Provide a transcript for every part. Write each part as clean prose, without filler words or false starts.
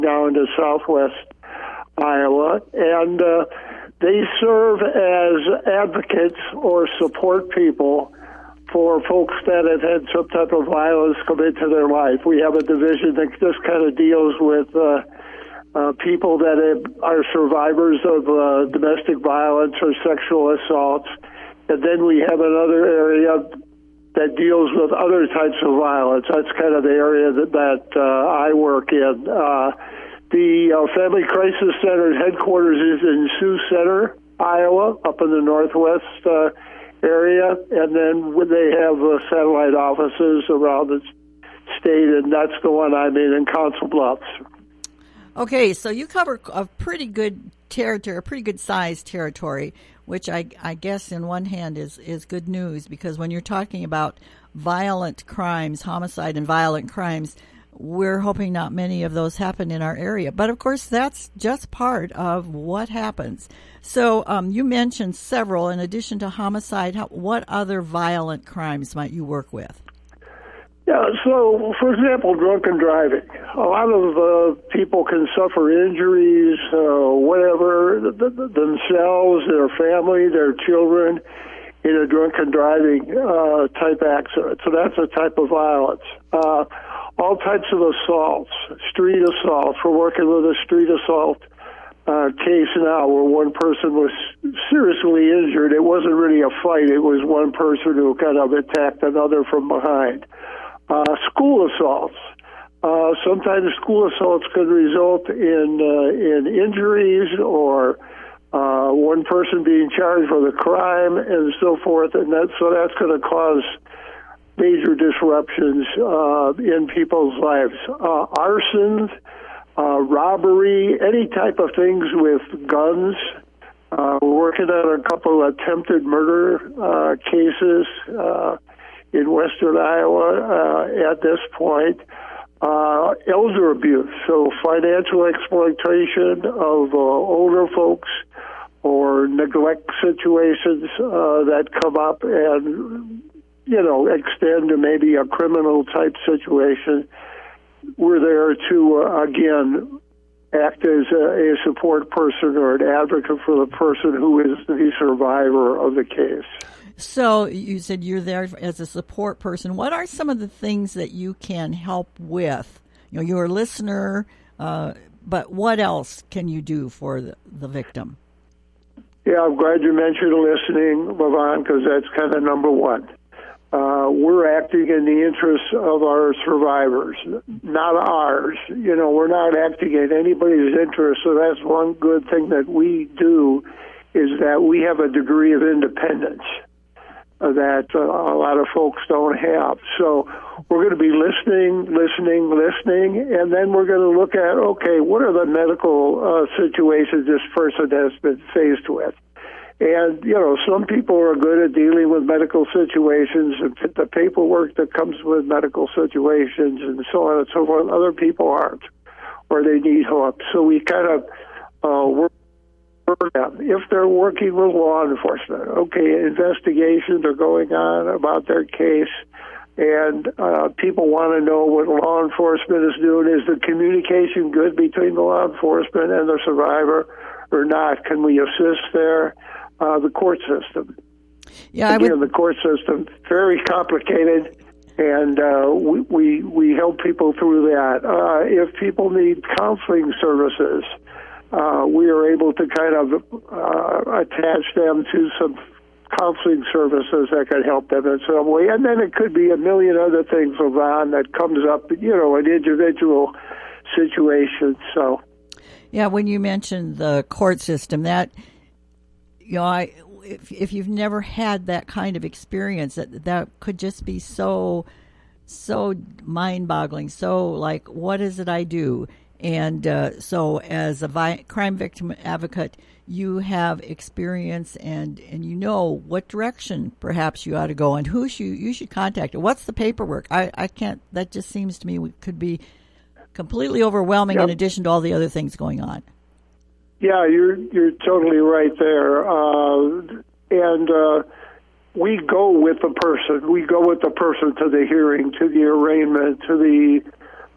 down to southwest Iowa, and they serve as advocates or support people for folks that have had some type of violence come into their life. We have a division that just kind of deals with people that are survivors of domestic violence or sexual assaults. And then we have another area that deals with other types of violence. That's kind of the area that I work in. The Family Crisis Center headquarters is in Sioux Center, Iowa, up in the northwest area, and then they have satellite offices around the state, and that's the one I'm in Council Bluffs. Okay, so you cover a pretty good territory, a pretty good sized territory, which I guess in one hand is good news, because when you're talking about violent crimes, homicide and violent crimes, we're hoping not many of those happen in our area. But, of course, that's just part of what happens. So you mentioned several. In addition to homicide, what other violent crimes might you work with? Yeah, so, for example, drunken driving. A lot of people can suffer injuries, whatever, themselves, their family, their children, in a drunken driving type accident. So that's a type of violence. All types of assaults, street assaults. We're working with a street assault case now where one person was seriously injured. It wasn't really a fight. It was one person who kind of attacked another from behind. School assaults. Sometimes school assaults could result in injuries or one person being charged with a crime and so forth, and that's going to cause major disruptions in people's lives. Arson, robbery, any type of things with guns. We're working on a couple of attempted murder cases in western Iowa at this point. Elder abuse, so financial exploitation of older folks or neglect situations that come up and extend to maybe a criminal type situation. We're there to, again, act as a support person or an advocate for the person who is the survivor of the case. So you said you're there as a support person. What are some of the things that you can help with? You're a listener, but what else can you do for the victim? Yeah, I'm glad you mentioned listening, LaVon, because that's kind of number one. We're acting in the interests of our survivors, not ours. We're not acting in anybody's interest, so that's one good thing that we do is that we have a degree of independence that a lot of folks don't have. So we're going to be listening, and then we're going to look at, okay, what are the medical situations this person has been faced with? And, some people are good at dealing with medical situations and the paperwork that comes with medical situations and so on and so forth. Other people aren't, or they need help. So we kind of work with them. If they're working with law enforcement, okay, investigations are going on about their case, and people want to know what law enforcement is doing. Is the communication good between the law enforcement and the survivor or not? Can we assist there? The court system. Yeah, the court system, very complicated, and we help people through that. If people need counseling services, we are able to kind of attach them to some counseling services that can help them in some way. And then it could be a million other things, LaVon, that comes up, in individual situations. So, yeah, when you mentioned the court system, that if you've never had that kind of experience, that could just be so mind-boggling. So, like, what is it I do? And so as a crime victim advocate, you have experience and you know what direction perhaps you ought to go and who you should contact. What's the paperwork? I can't, that just seems to me could be completely overwhelming. Yep. In addition to all the other things going on. Yeah, you're totally right there. And we go with the person. We go with the person to the hearing, to the arraignment, to the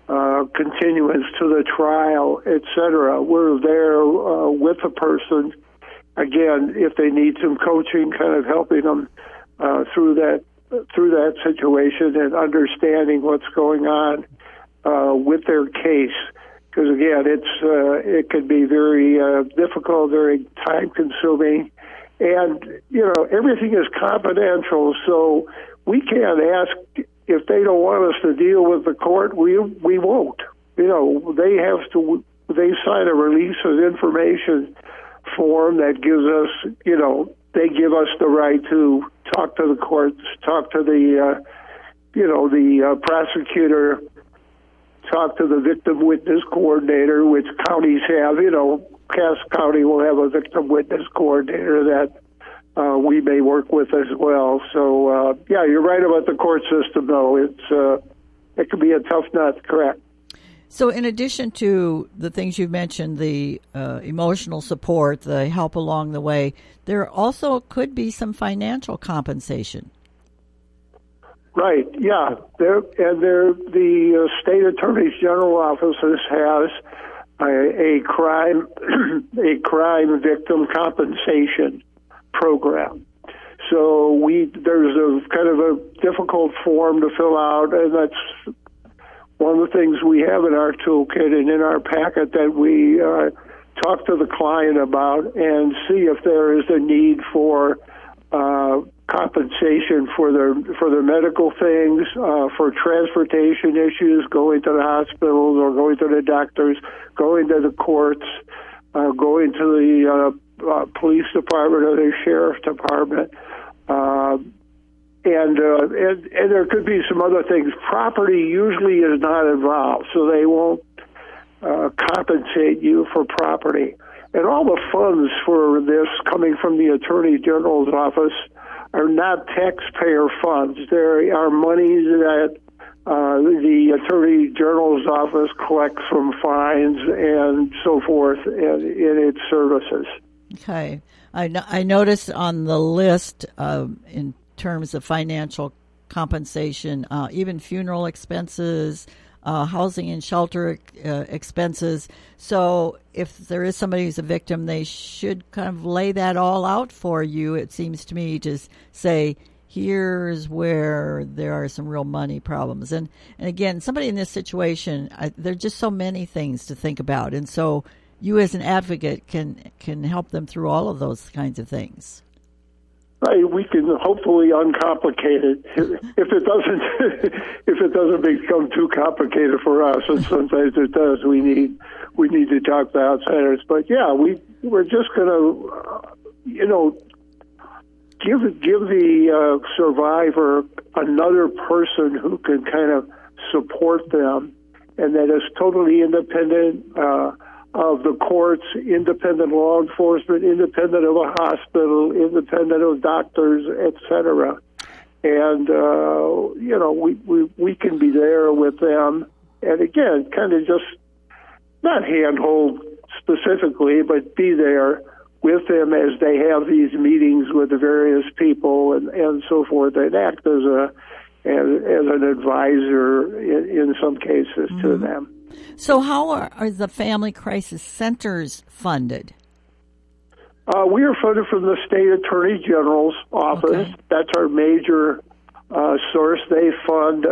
continuance to the trial, etc. We're there with the person. Again, if they need some coaching, kind of helping them through that situation and understanding what's going on with their case. Because again, it can be very difficult, very time consuming, and everything is confidential. So we can't ask if they don't want us to deal with the court. We won't. They have to. They sign a release of information form that gives us, they give us the right to talk to the courts, talk to the prosecutor, talk to the victim witness coordinator, which counties have. Cass County will have a victim witness coordinator that we may work with as well. So, you're right about the court system, though. It can be a tough nut, correct. So in addition to the things you've mentioned, the emotional support, the help along the way, there also could be some financial compensation. Right, yeah. The state attorney general office has a crime victim compensation program. So there's a kind of a difficult form to fill out, and that's one of the things we have in our toolkit and in our packet that we talk to the client about and see if there is a need for compensation for their medical things, for transportation issues, going to the hospitals or going to the doctors, going to the courts, going to the police department or the sheriff's department. And there could be some other things. Property usually is not involved, so they won't compensate you for property. And all the funds for this coming from the Attorney General's office are not taxpayer funds. They are monies that the Attorney General's office collects from fines and so forth in its services. Okay. I noticed on the list in terms of financial compensation, even funeral expenses, housing and shelter expenses. So if there is somebody who's a victim, they should kind of lay that all out for you, it seems to me, to say, here's where there are some real money problems. And again, somebody in this situation, there are just so many things to think about. And so you as an advocate can help them through all of those kinds of things. Right, we can hopefully uncomplicate it. If it doesn't become too complicated for us, and sometimes it does, we need to talk to outsiders. But yeah, we're just going to, give the survivor another person who can kind of support them, and that is totally independent of the courts, independent law enforcement, independent of a hospital, independent of doctors, etc. And we can be there with them, and again, kind of just not handhold specifically, but be there with them as they have these meetings with the various people and so forth, and act as an advisor in some cases to them. So how are the family crisis centers funded? We are funded from the state attorney general's office. Okay. That's our major source. They fund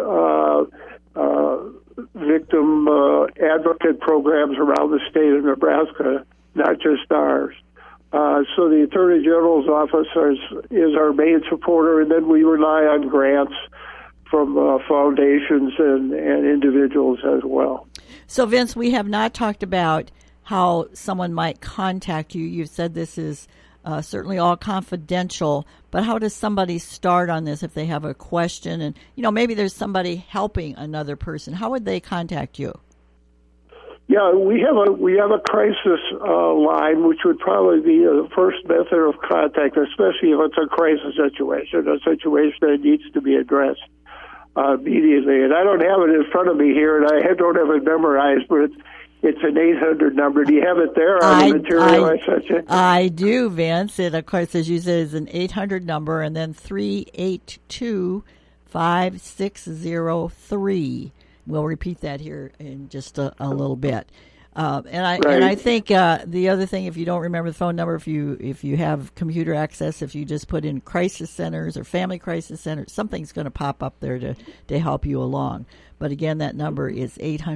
victim advocate programs around the state of Nebraska, not just ours. So the Attorney General's office is our main supporter, and then we rely on grants from foundations and individuals as well. So, Vince, we have not talked about how someone might contact you. You've said this is certainly all confidential, but how does somebody start on this if they have a question? And, maybe there's somebody helping another person. How would they contact you? Yeah, we have a crisis line, which would probably be the first method of contact, especially if it's a crisis situation, a situation that needs to be addressed immediately. And I don't have it in front of me here, and I don't have it memorized, but it's an 800 number. Do you have it there on the material I sent you? I do, Vince. It, of course, as you said, is an 800 number, and then 382-5603. We'll repeat that here in just a little bit. And Right. I think the other thing, if you don't remember the phone number, if you have computer access, if you just put in crisis centers or family crisis centers, something's going to pop up there to help you along. But again, that number is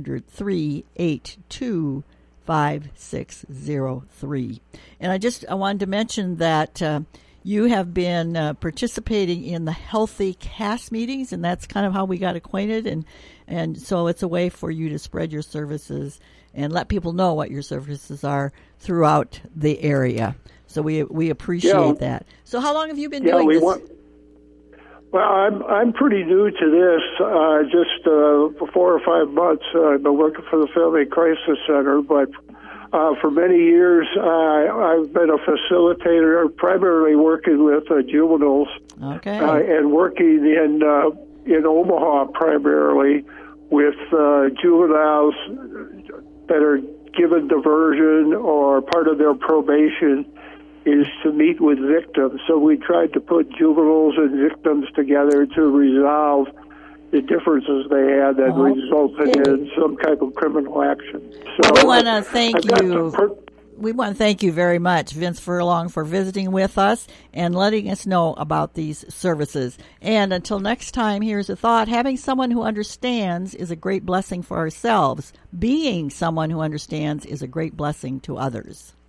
800-382-5603. And I wanted to mention that you have been participating in the Healthy CAS meetings, and that's kind of how we got acquainted. And so it's a way for you to spread your services and let people know what your services are throughout the area. So we appreciate that. So how long have you been doing this? Well, I'm pretty new to this. Just for 4 or 5 months, I've been working for the Family Crisis Center, but for many years I've been a facilitator, primarily working with juveniles, and working in Omaha primarily with juveniles that are given diversion or part of their probation is to meet with victims. So we tried to put juveniles and victims together to resolve the differences they had that resulted in some type of criminal action. So we want to thank you. We want to thank you very much, Vince Furlong, for visiting with us and letting us know about these services. And until next time, here's a thought. Having someone who understands is a great blessing for ourselves. Being someone who understands is a great blessing to others.